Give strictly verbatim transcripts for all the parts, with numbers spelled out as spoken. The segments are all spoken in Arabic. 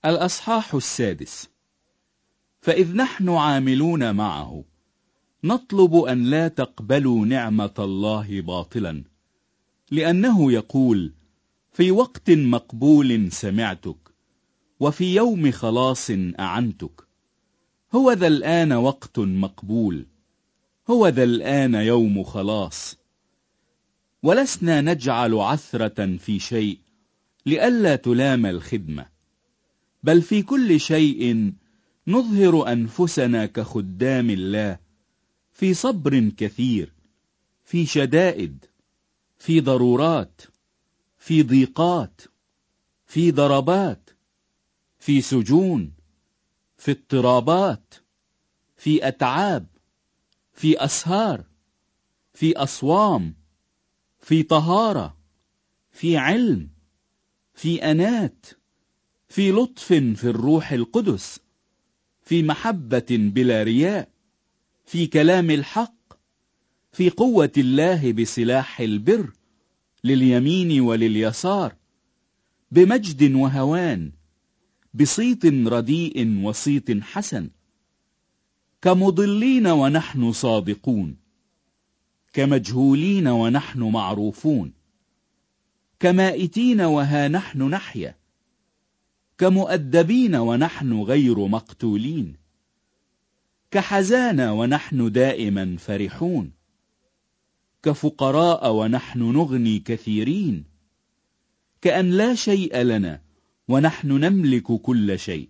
الأصحاح السادس. فإذ نحن عاملون معه نطلب أن لا تقبلوا نعمة الله باطلا، لأنه يقول: في وقت مقبول سمعتك، وفي يوم خلاص أعنتك. هو ذا الآن وقت مقبول، هو ذا الآن يوم خلاص. ولسنا نجعل عثرة في شيء لئلا تلام الخدمة، بل في كل شيء نظهر أنفسنا كخدام الله، في صبر كثير، في شدائد، في ضرورات، في ضيقات، في ضربات، في سجون، في اضطرابات، في أتعاب، في أسهار، في أصوام، في طهارة، في علم، في أنات، في لطف في الروح القدس، في محبة بلا رياء، في كلام الحق، في قوة الله بسلاح البر، لليمين ولليسار، بمجد وهوان، بصيت رديء وصيت حسن، كمضلين ونحن صادقون، كمجهولين ونحن معروفون، كمائتين وها نحن نحيا، كمؤدبين ونحن غير مقتولين، كحزانة ونحن دائما فرحون، كفقراء ونحن نغني كثيرين، كأن لا شيء لنا ونحن نملك كل شيء.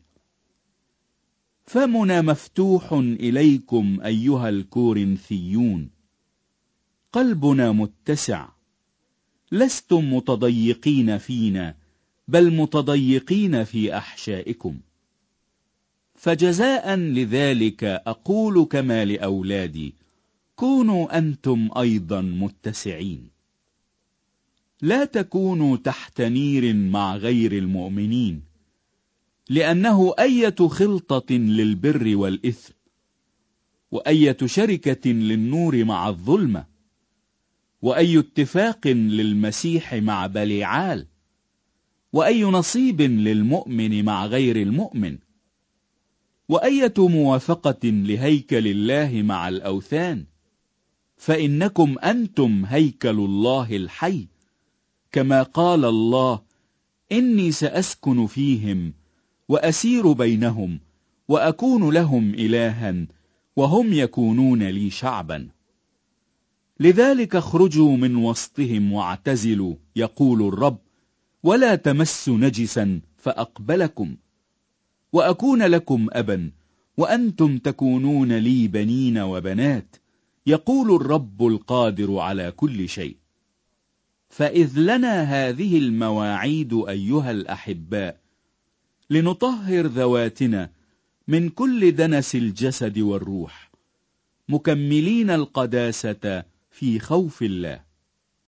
فمنا مفتوح إليكم أيها الكورنثيون، قلبنا متسع، لستم متضيقين فينا، بل متضيقين في أحشائكم. فجزاء لذلك أقول كما لأولادي: كونوا أنتم أيضا متسعين. لا تكونوا تحت نير مع غير المؤمنين، لأنه أية خلطة للبر والإثم، وأية شركة للنور مع الظلمة، وأي اتفاق للمسيح مع بليعال، وأي نصيب للمؤمن مع غير المؤمن، وأية موافقة لهيكل الله مع الأوثان. فإنكم أنتم هيكل الله الحي، كما قال الله: إني سأسكن فيهم وأسير بينهم وأكون لهم إلها وهم يكونون لي شعبا. لذلك اخرجوا من وسطهم واعتزلوا، يقول الرب، ولا تمسوا نجسا فأقبلكم، وأكون لكم أبا وأنتم تكونون لي بنين وبنات، يقول الرب القادر على كل شيء. فإذ لنا هذه المواعيد أيها الأحباء، لنطهر ذواتنا من كل دنس الجسد والروح، مكملين القداسة في خوف الله.